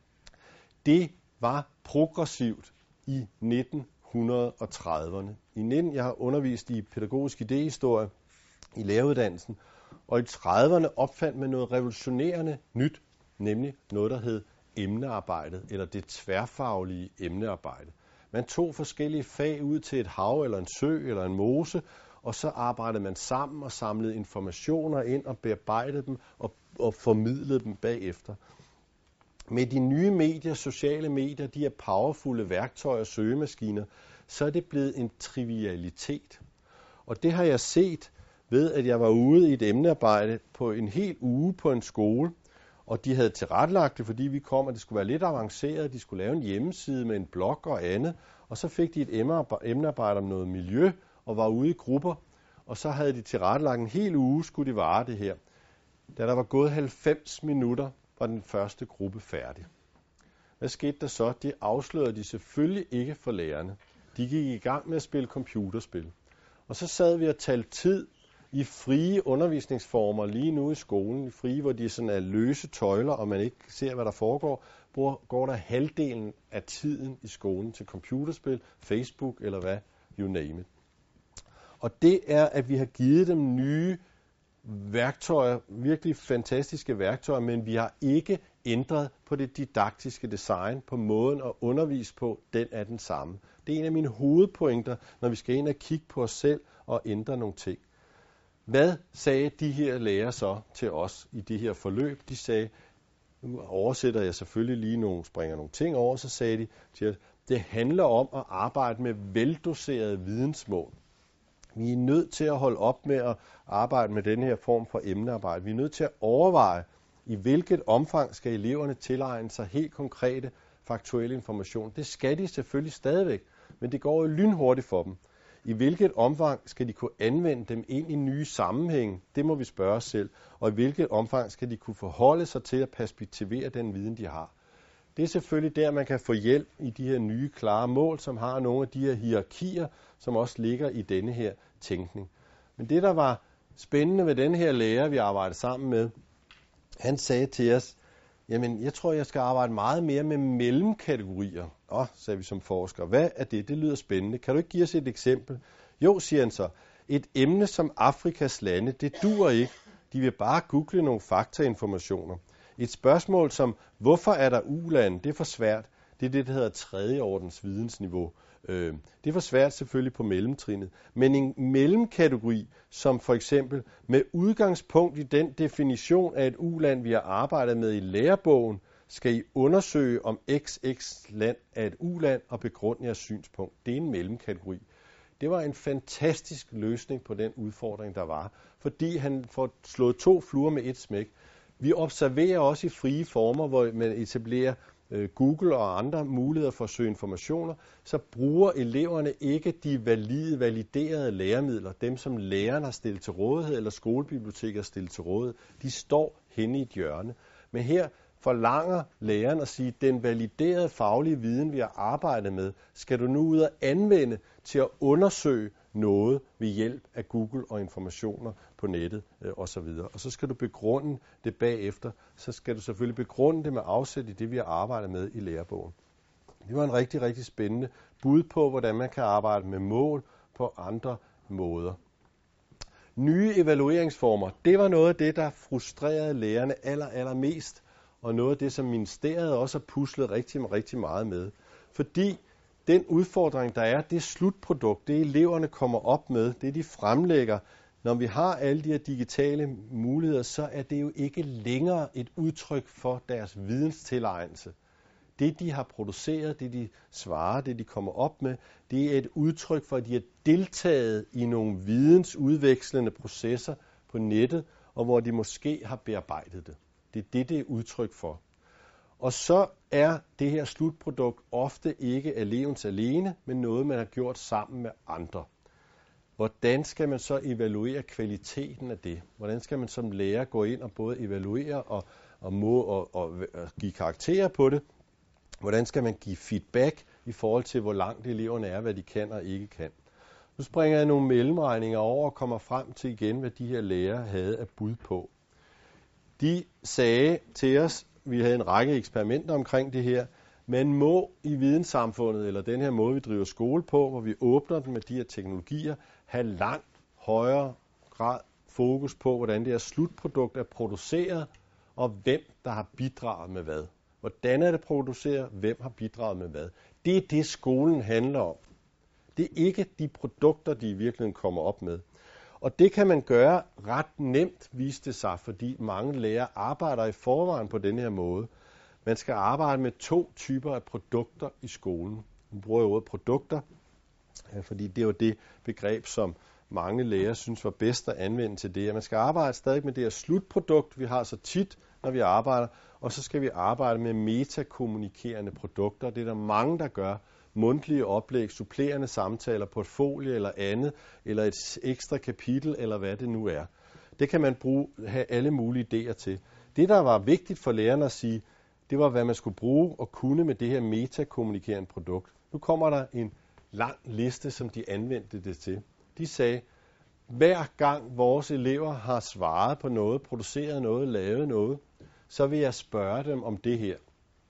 Det var progressivt i nitten trediverne. I nitten jeg har undervist i pædagogisk idéhistorie i læreruddannelsen, og i trediverne opfandt man noget revolutionerende nyt, nemlig noget, der hed emnearbejdet, eller det tværfaglige emnearbejde. Man tog forskellige fag ud til et hav, eller en sø, eller en mose, og så arbejdede man sammen og samlede informationer ind og bearbejdede dem og, og formidlede dem bagefter. Med de nye medier, sociale medier, de her powerfulde værktøjer og søgemaskiner, så er det blevet en trivialitet. Og det har jeg set ved, at jeg var ude i et emnearbejde på en hel uge på en skole, og de havde tilrettelagt det, fordi vi kom, og det skulle være lidt avanceret. De skulle lave en hjemmeside med en blog og andet, og så fik de et emnearbejde om noget miljø, og var ude i grupper, og så havde de tilrettelagt en hel uge, skulle de vare det her. Da der var gået halvfems minutter, var den første gruppe færdig. Hvad skete der så? Det afslørede de selvfølgelig ikke for lærerne. De gik i gang med at spille computerspil. Og så sad vi og talte tid i frie undervisningsformer lige nu i skolen, i frie, hvor de sådan er løse tøjler, og man ikke ser, hvad der foregår, går der halvdelen af tiden i skolen til computerspil, Facebook eller hvad, you name it. Og det er, at vi har givet dem nye værktøjer, virkelig fantastiske værktøjer, men vi har ikke ændret på det didaktiske design, på måden at undervise på, den er den samme. Det er en af mine hovedpointer, når vi skal ind og kigge på os selv og ændre nogle ting. Hvad sagde de her lærere så til os i det her forløb? De sagde, nu oversætter jeg selvfølgelig lige nogle, springer nogle ting over, så sagde de til os, det handler om at arbejde med veldoserede vidensmål. Vi er nødt til at holde op med at arbejde med den her form for emnearbejde. Vi er nødt til at overveje, i hvilket omfang skal eleverne tilegne sig helt konkrete faktuelle information. Det skal de selvfølgelig stadigvæk, men det går jo lynhurtigt for dem. I hvilket omfang skal de kunne anvende dem ind i nye sammenhænge? Det må vi spørge os selv. Og i hvilket omfang skal de kunne forholde sig til at perspektivere den viden, de har? Det er selvfølgelig der, man kan få hjælp i de her nye klare mål, som har nogle af de her hierarkier, som også ligger i denne her tænkning. Men det, der var spændende ved den her lærer, vi arbejdede sammen med, han sagde til os, jamen, jeg tror, jeg skal arbejde meget mere med mellemkategorier. Åh, sagde vi som forskere. Hvad er det? Det lyder spændende. Kan du ikke give os et eksempel? Jo, siger han så. Et emne som Afrikas lande, det duer ikke. De vil bare google nogle faktainformationer. Et spørgsmål som, hvorfor er der u-lande? Det er for svært. Det er det, der hedder tredjeordens vidensniveau. Øh, det er for svært selvfølgelig på mellemtrinet. Men en mellemkategori, som for eksempel med udgangspunkt i den definition af et u-land, vi har arbejdet med i lærebogen, skal I undersøge, om X X land er et u-land og begrunde jeres synspunkt. Det er en mellemkategori. Det var en fantastisk løsning på den udfordring, der var, fordi han får slået to fluer med et smæk. Vi observerer også i frie former, hvor man etablerer øh, Google og andre muligheder for at søge informationer, så bruger eleverne ikke de valide, validerede læremidler, dem som læreren har stillet til rådighed, eller skolebiblioteket har stillet til rådighed. De står henne i et hjørne. Men her forlanger læreren at sige, den validerede faglige viden, vi har arbejdet med, skal du nu ud og anvende til at undersøge noget ved hjælp af Google og informationer på nettet øh, osv. Og så skal du begrunde det bagefter. Så skal du selvfølgelig begrunde det med afsæt i det, vi har arbejdet med i lærebogen. Det var en rigtig, rigtig spændende bud på, hvordan man kan arbejde med mål på andre måder. Nye evalueringsformer, det var noget af det, der frustrerede lærerne aller, allermest, og noget af det, som ministeriet også har puslet rigtig, rigtig meget med. Fordi den udfordring, der er, det slutprodukt, det eleverne kommer op med, det de fremlægger, når vi har alle de her digitale muligheder, så er det jo ikke længere et udtryk for deres videnstilegnelse. Det, de har produceret, det de svarer, det de kommer op med, det er et udtryk for, at de har deltaget i nogle vidensudvekslende processer på nettet, og hvor de måske har bearbejdet det. Det er det, det er udtryk for. Og så er det her slutprodukt ofte ikke elevens alene, men noget, man har gjort sammen med andre. Hvordan skal man så evaluere kvaliteten af det? Hvordan skal man som lærer gå ind og både evaluere og, og, må, og, og, og give karakterer på det? Hvordan skal man give feedback i forhold til, hvor langt eleverne er, hvad de kan og ikke kan? Nu springer jeg nogle mellemregninger over og kommer frem til igen, hvad de her lærere havde af bud på. De sagde til os, vi havde en række eksperimenter omkring det her, man må i videnssamfundet, eller den her måde, vi driver skole på, hvor vi åbner den med de her teknologier, have langt højere grad fokus på, hvordan det her slutprodukt er produceret, og hvem der har bidraget med hvad. Hvordan er det produceret? Hvem har bidraget med hvad? Det er det, skolen handler om. Det er ikke de produkter, de i virkeligheden kommer op med. Og det kan man gøre ret nemt, viste det sig, fordi mange lærere arbejder i forvejen på den her måde. Man skal arbejde med to typer af produkter i skolen. Nu bruger jeg ordet produkter, fordi det er jo det begreb, som mange lærere synes var bedst at anvende til det. Man skal arbejde stadig med det her slutprodukt, vi har så tit, når vi arbejder, og så skal vi arbejde med metakommunikerende produkter. Det er der mange, der gør. Mundtlige oplæg, supplerende samtaler, portfolio eller andet, eller et ekstra kapitel, eller hvad det nu er. Det kan man bruge, have alle mulige idéer til. Det, der var vigtigt for lærerne at sige, det var, hvad man skulle bruge og kunne med det her metakommunikerende produkt. Nu kommer der en lang liste, som de anvendte det til. De sagde, hver gang vores elever har svaret på noget, produceret noget, lavet noget, så vil jeg spørge dem om det her.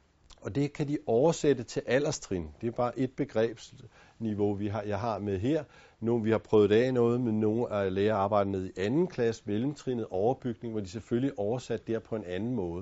Og det kan de oversætte til alderstrin. Det er bare et begrebsniveau, vi har, jeg har med her. Nu, vi har prøvet af noget med nogle af lærer arbejder ned i anden klasse, mellemtrinnet, overbygning, hvor de selvfølgelig oversat der på en anden måde.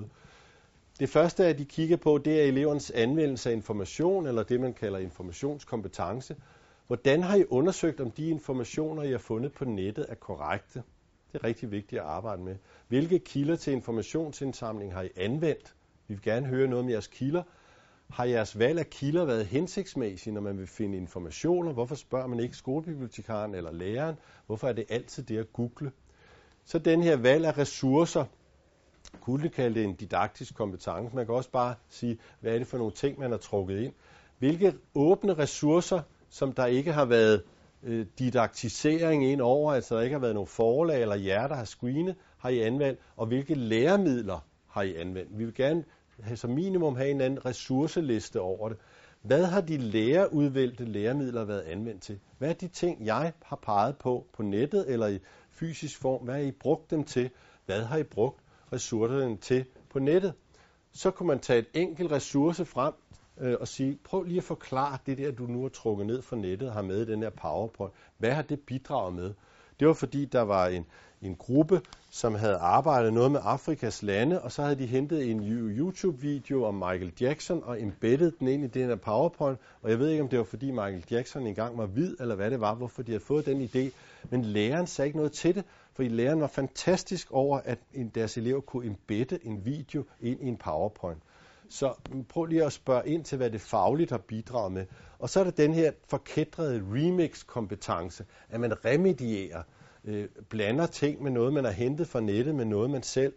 Det første, at de kigger på, det er elevernes anvendelse af information, eller det, man kalder informationskompetence. Hvordan har I undersøgt, om de informationer, I har fundet på nettet, er korrekte? Det er rigtig vigtigt at arbejde med. Hvilke kilder til informationsindsamling har I anvendt? Vi vil gerne høre noget om jeres kilder. Har jeres valg af kilder været hensigtsmæssige, når man vil finde informationer? Hvorfor spørger man ikke skolebibliotekaren eller læreren? Hvorfor er det altid det at google? Så den her valg af ressourcer, kunne det kalde det en didaktisk kompetence. Man kan også bare sige, hvad er det for nogle ting, man har trukket ind. Hvilke åbne ressourcer, som der ikke har været øh, didaktisering ind over, altså der ikke har været nogle forlag eller jer, der har screenet, har I anvendt, og hvilke læremidler har I anvendt. Vi vil gerne have, som minimum have en anden ressourceliste over det. Hvad har de lærerudvalgte læremidler været anvendt til? Hvad er de ting, jeg har peget på på nettet eller i fysisk form? Hvad har I brugt dem til? Hvad har I brugt ressourcerne til på nettet? Så kunne man tage et enkelt ressource frem øh, og sige, prøv lige at forklare det der, du nu har trukket ned fra nettet og har med i den her PowerPoint. Hvad har det bidraget med? Det var fordi, der var en, en gruppe, som havde arbejdet noget med Afrikas lande, og så havde de hentet en YouTube-video om Michael Jackson og embeddet den ind i den her PowerPoint. Og jeg ved ikke, om det var fordi Michael Jackson engang var hvid, eller hvad det var, hvorfor de havde fået den idé. Men læreren sagde ikke noget til det, fordi læreren var fantastisk over, at deres elever kunne embedde en video ind i en PowerPoint. Så prøv lige at spørge ind til, hvad det fagligt har bidraget med. Og så er der den her forkædrede remix-kompetence, at man remedierer, øh, blander ting med noget, man har hentet fra nettet, med noget, man selv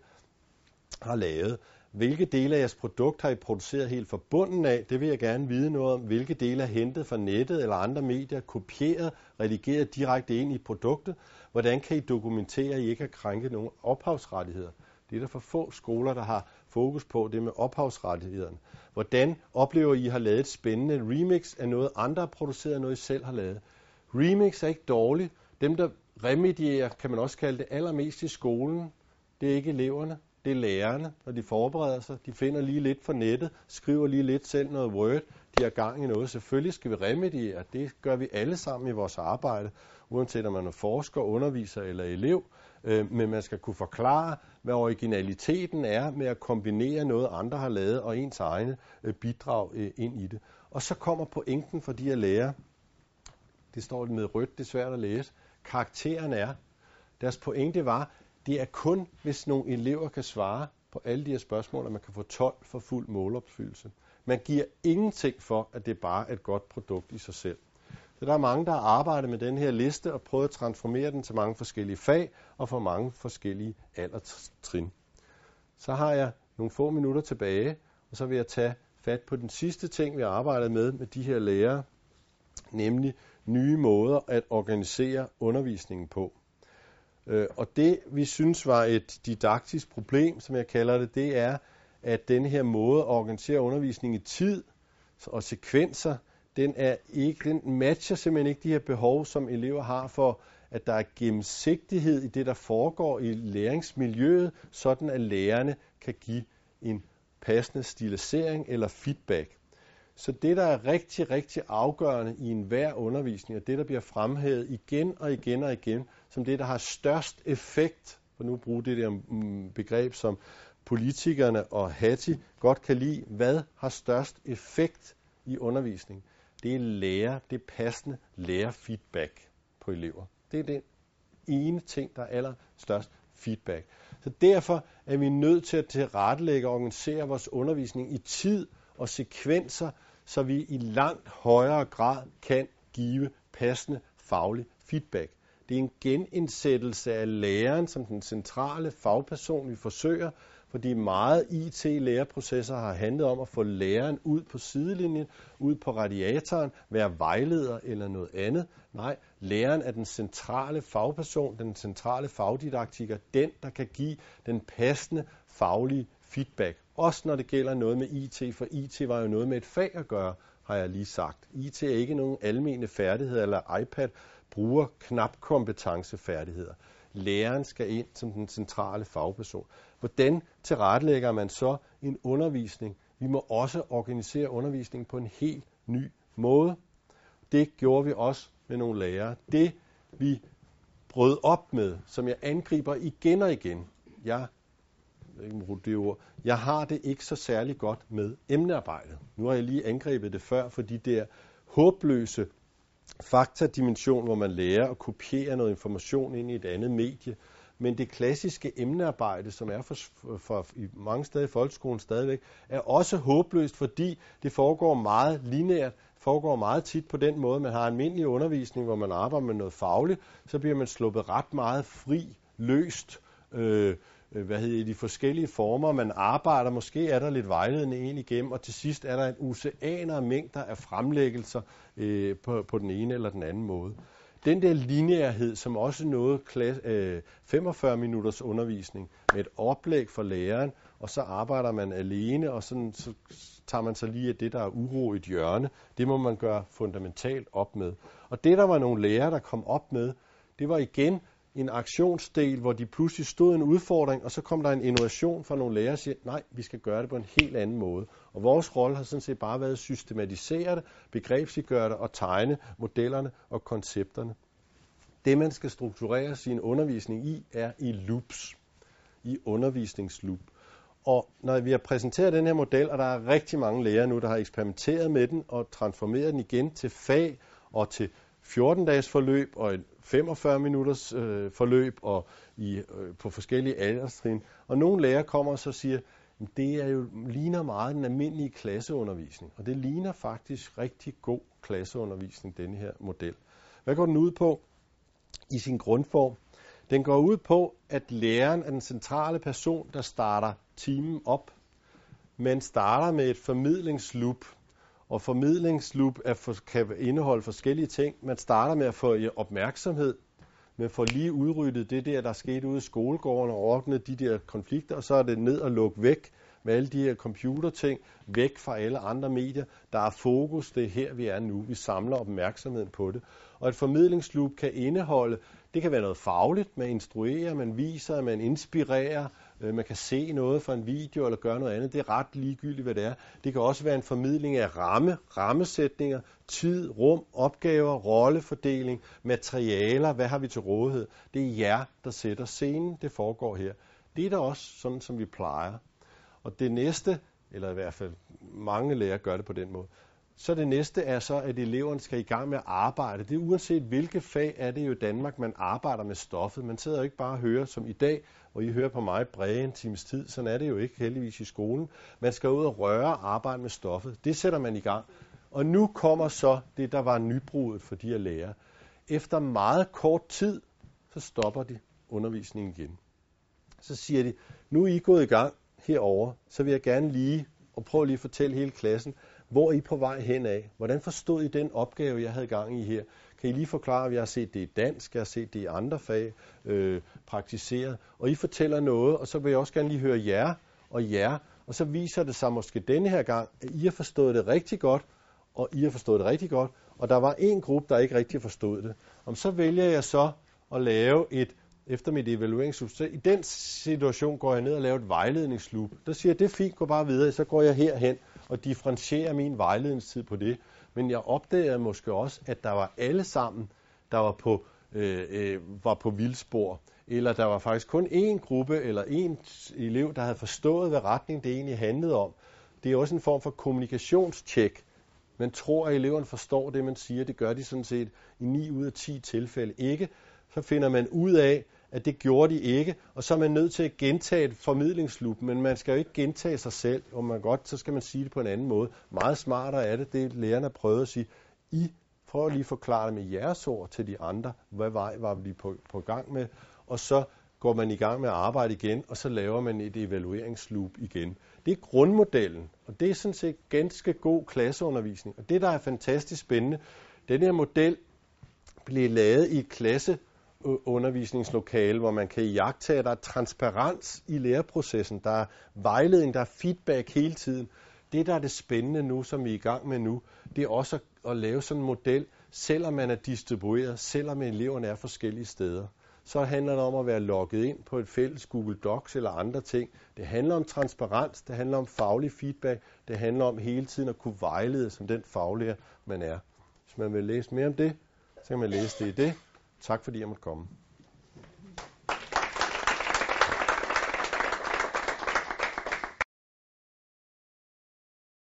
har lavet. Hvilke dele af jeres produkt har I produceret helt fra bunden af? Det vil jeg gerne vide noget om. Hvilke dele er hentet fra nettet eller andre medier, kopieret, redigeret direkte ind i produktet? Hvordan kan I dokumentere, at I ikke har krænket nogen ophavsrettigheder? Det er der for få skoler, der har fokus på, det med ophavsrettighederne. Hvordan oplever I har lavet et spændende remix af noget, andre har produceret, noget I selv har lavet? Remix er ikke dårligt. Dem, der remedierer, kan man også kalde det, allermest i skolen, det er ikke eleverne, det er lærerne, når de forbereder sig. De finder lige lidt fra nettet, skriver lige lidt selv noget Word, de har gang i noget. Selvfølgelig skal vi remediere, det gør vi alle sammen i vores arbejde, uanset om man er forsker, underviser eller elev. Men man skal kunne forklare, hvad originaliteten er med at kombinere noget, andre har lavet, og ens egne bidrag ind i det. Og så kommer pointen for de her lærere. Det står med rødt, det er svært at læse. Karakteren er, deres pointe var, det er kun, hvis nogle elever kan svare på alle de her spørgsmål, at man kan få tolv for fuld målopfyldelse. Man giver ingenting for, at det bare er et godt produkt i sig selv. Så der er mange, der har arbejdet med den her liste og prøvet at transformere den til mange forskellige fag og for mange forskellige alderstrin. Så har jeg nogle få minutter tilbage, og så vil jeg tage fat på den sidste ting, vi har arbejdet med med de her lærere, nemlig nye måder at organisere undervisningen på. Og det, vi synes var et didaktisk problem, som jeg kalder det, det er, at denne her måde at organisere undervisning i tid og sekvenser, den, er ikke, den matcher simpelthen ikke de her behov, som elever har for, at der er gennemsigtighed i det, der foregår i læringsmiljøet, sådan at lærerne kan give en passende stilisering eller feedback. Så det, der er rigtig, rigtig afgørende i enhver undervisning, og det, der bliver fremhævet igen og igen og igen, som det, der har størst effekt, for nu at bruge det der begreb, som politikerne og Hattie godt kan lide, hvad har størst effekt i undervisningen? Det er lærer, det er passende lærerfeedback på elever. Det er den ene ting, der er allerstørst feedback. Så derfor er vi nødt til at tilrettelægge og organisere vores undervisning i tid og sekvenser, så vi i langt højere grad kan give passende faglig feedback. Det er en genindsættelse af læreren som den centrale fagperson, vi forsøger, fordi meget I T-læreprocesser har handlet om at få læreren ud på sidelinjen, ud på radiatoren, være vejleder eller noget andet. Nej, læreren er den centrale fagperson, den centrale fagdidaktiker, den, der kan give den passende faglige feedback. Også når det gælder noget med I T, for I T var jo noget med et fag at gøre, har jeg lige sagt. I T er ikke nogen almene færdigheder, eller iPad bruger knapkompetencefærdigheder. Læreren skal ind som den centrale fagperson. Hvordan tilrettelægger man så en undervisning? Vi må også organisere undervisningen på en helt ny måde. Det gjorde vi også med nogle lærere. Det vi brød op med, som jeg angriber igen og igen. Jeg, det ord, jeg har det ikke så særlig godt med emnearbejdet. Nu har jeg lige angrebet det før, for de der håbløse faktadimension, hvor man lærer at kopiere noget information ind i et andet medie. Men det klassiske emnearbejde, som er for, for i mange steder i folkeskolen stadigvæk, er også håbløst, fordi det foregår meget lineært, foregår meget tit på den måde, man har almindelig undervisning, hvor man arbejder med noget fagligt, så bliver man sluppet ret meget fri, løst, øh, hvad hedder de forskellige former, man arbejder, måske er der lidt vejledende en igennem, og til sidst er der en oceaner af mængder af fremlæggelser øh, på, på den ene eller den anden måde. Den der lineærhed, som også noget klasse, øh, femogfyrre minutters undervisning med et oplæg for læreren, og så arbejder man alene, og sådan, så tager man så lige af det, der er uro i et hjørne. Det må man gøre fundamentalt op med. Og det, der var nogle lærere, der kom op med, det var igen en aktionsdel, hvor de pludselig stod en udfordring, og så kom der en innovation fra nogle lærere og siger, nej, vi skal gøre det på en helt anden måde. Og vores rolle har sådan set bare været at systematisere det, begrebsliggøre det og tegne modellerne og koncepterne. Det, man skal strukturere sin undervisning i, er i loops, i undervisningsloop. Og når vi har præsenteret den her model, og der er rigtig mange lærere nu, der har eksperimenteret med den og transformeret den igen til fag og til fjorten-dages forløb og et femogfyrre minutters øh, forløb og i, øh, på forskellige alderstrin. Og nogle lærere kommer og så siger, det er jo, ligner meget den almindelige klasseundervisning. Og det ligner faktisk rigtig god klasseundervisning, denne her model. Hvad går den ud på i sin grundform? Den går ud på, at læreren er den centrale person, der starter timen op. Man starter med et formidlingsloop. Og formidlingsloop er for, kan indeholde forskellige ting. Man starter med at få opmærksomhed. men får lige udryddet det der, der skete ude i skolegården, og ordnet de der konflikter, og så er det ned og lukke væk med alle de her computerting, væk fra alle andre medier. Der er fokus, det er her, vi er nu. Vi samler opmærksomheden på det. Og et formidlingsloop kan indeholde, det kan være noget fagligt, man instruerer, man viser, man inspirerer, man kan se noget fra en video eller gøre noget andet. Det er ret ligegyldigt, hvad det er. Det kan også være en formidling af ramme, rammesætninger, tid, rum, opgaver, rollefordeling, materialer, hvad har vi til rådighed. Det er jer, der sætter scenen, det foregår her. Det er da også sådan, som vi plejer. Og det næste, eller i hvert fald mange lærere gør det på den måde, så det næste er så, at eleverne skal i gang med at arbejde. Det er uanset hvilket fag er det jo i Danmark, man arbejder med stoffet. Man sidder jo ikke bare og hører som i dag, hvor I hører på mig bræge en times tid. Sådan er det jo ikke heldigvis i skolen. Man skal ud og røre og arbejde med stoffet. Det sætter man i gang. Og nu kommer så det, der var nybruddet for de her lærere. Efter meget kort tid, så stopper de undervisningen igen. Så siger de, nu er I gået i gang herover, så vil jeg gerne lige, og prøve lige at fortælle hele klassen, hvor er I på vej hen af? Hvordan forstod I den opgave, jeg havde gang i her? Kan I lige forklare, at jeg har set det i dansk, jeg har set det i andre fag, øh, praktiseret, og I fortæller noget, og så vil jeg også gerne lige høre jer og jer, og så viser det sig måske denne her gang, at I har forstået det rigtig godt, og I har forstået det rigtig godt, og der var en gruppe, der ikke rigtig forstod det. Om så vælger jeg så at lave et, efter mit evalueringsloop, så i den situation går jeg ned og laver et vejledningsloop. Der siger jeg, det er fint, gå bare videre, så går jeg herhen og differentierer min vejledningstid på det. Men jeg opdagede måske også, at der var alle sammen, der var på, øh, øh, var på vildspor. Eller der var faktisk kun én gruppe eller én elev, der havde forstået, hvad retning det egentlig handlede om. Det er også en form for kommunikationstjek. Man tror, at eleverne forstår det, man siger. Det gør de sådan set i ni ud af ti tilfælde ikke. Så finder man ud af, at det gjorde de ikke, og så er man nødt til at gentage et formidlingsloop, men man skal jo ikke gentage sig selv, og man godt, så skal man sige det på en anden måde. Meget smartere er det, det lærerne har prøvet at sige, I prøver lige at forklare det med jeres ord til de andre, hvad vej var vi på, på gang med, og så går man i gang med at arbejde igen, og så laver man et evalueringsloop igen. Det er grundmodellen, og det er sådan set ganske god klasseundervisning, og det, der er fantastisk spændende, den her model blev lavet i et klasse undervisningslokale, hvor man kan iagttage, at der er transparens i læreprocessen, der er vejledning, der er feedback hele tiden. Det, der er det spændende nu, som vi er i gang med nu, det er også at, at lave sådan en model, selvom man er distribueret, selvom eleverne er forskellige steder. Så handler det om at være logget ind på et fælles Google Docs eller andre ting. Det handler om transparens, det handler om faglig feedback, det handler om hele tiden at kunne vejlede som den faglærer, man er. Hvis man vil læse mere om det, så kan man læse det i det. Tak fordi jeg måtte komme.